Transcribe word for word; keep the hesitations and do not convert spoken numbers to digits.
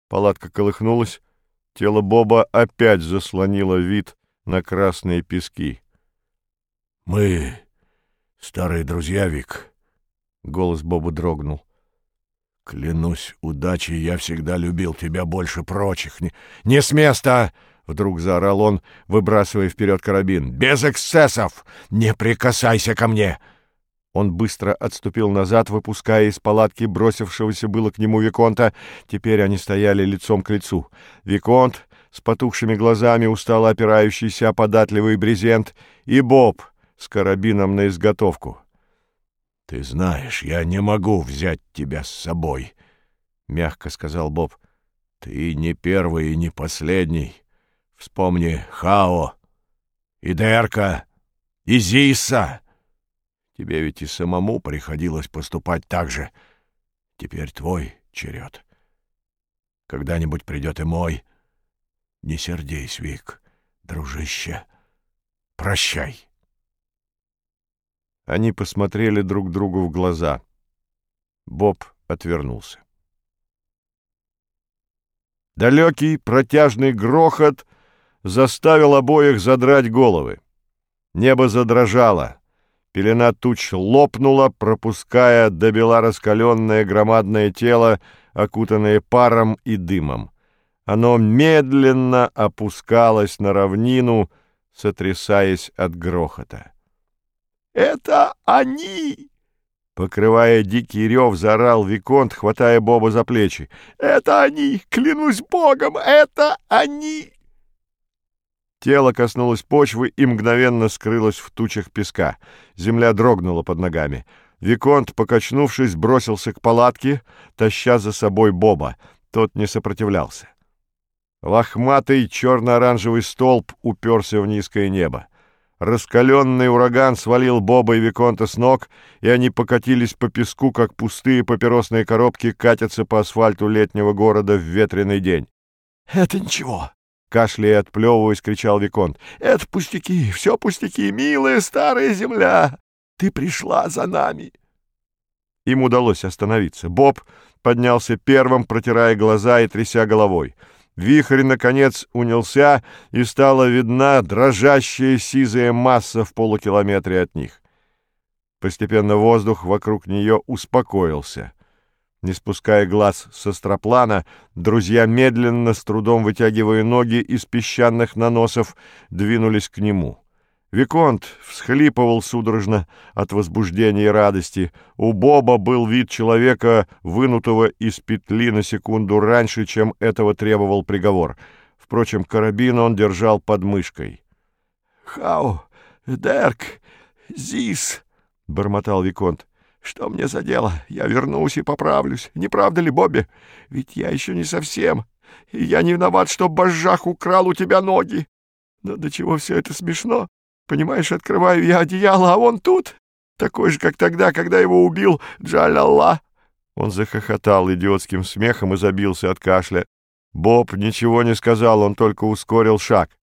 Палатка колыхнулась, тело Боба опять заслонило вид на красные пески. — Мы старые друзья, Вик. Голос Боба дрогнул. — Клянусь удачей, я всегда любил тебя больше прочих. Не, не с места! — вдруг заорал он, выбрасывая вперед карабин. — Без эксцессов! Не прикасайся ко мне! Он быстро отступил назад, выпуская из палатки бросившегося было к нему Виконта. Теперь они стояли лицом к лицу. Виконт с потухшими глазами, устало опирающийся о податливый брезент, и Боб с карабином на изготовку. — Ты знаешь, я не могу взять тебя с собой, — мягко сказал Боб. — Ты не первый и не последний. Вспомни Хао, и Дерка, и Зиса. Тебе ведь и самому приходилось поступать так же. Теперь твой черед. Когда-нибудь придет и мой. Не сердись, Вик, дружище. Прощай. Они посмотрели друг другу в глаза. Боб отвернулся. Далекий протяжный грохот заставил обоих задрать головы. Небо задрожало. Пелена туч лопнула, пропуская добела раскаленное громадное тело, окутанное паром и дымом. Оно медленно опускалось на равнину, сотрясаясь от грохота. «Это они!» Покрывая дикий рев, заорал Виконт, хватая Боба за плечи. «Это они! Клянусь Богом, это они!» Тело коснулось почвы и мгновенно скрылось в тучах песка. Земля дрогнула под ногами. Виконт, покачнувшись, бросился к палатке, таща за собой Боба. Тот не сопротивлялся. Лохматый черно-оранжевый столб уперся в низкое небо. Раскаленный ураган свалил Боба и Виконта с ног, и они покатились по песку, как пустые папиросные коробки катятся по асфальту летнего города в ветреный день. — Это ничего! — кашляя и отплевываясь, кричал Виконт. — Это пустяки, все пустяки, милая старая земля! Ты пришла за нами! Им удалось остановиться. Боб поднялся первым, протирая глаза и тряся головой. Вихрь, наконец, унялся, и стала видна дрожащая сизая масса в полукилометре от них. Постепенно воздух вокруг нее успокоился. Не спуская глаз с астроплана, друзья, медленно, с трудом вытягивая ноги из песчаных наносов, двинулись к нему. Виконт всхлипывал судорожно от возбуждения и радости. У Боба был вид человека, вынутого из петли на секунду раньше, чем этого требовал приговор. Впрочем, карабин он держал под мышкой. — Хау, Дерк, Зис, — бормотал Виконт. — Что мне за дело? Я вернусь и поправлюсь. Не правда ли, Бобби? Ведь я еще не совсем. И я не виноват, что Божжах украл у тебя ноги. Но до чего все это смешно? Понимаешь, открываю я одеяло, а он тут, такой же, как тогда, когда его убил Джалалла. Он захохотал идиотским смехом и забился от кашля. Боб ничего не сказал, он только ускорил шаг.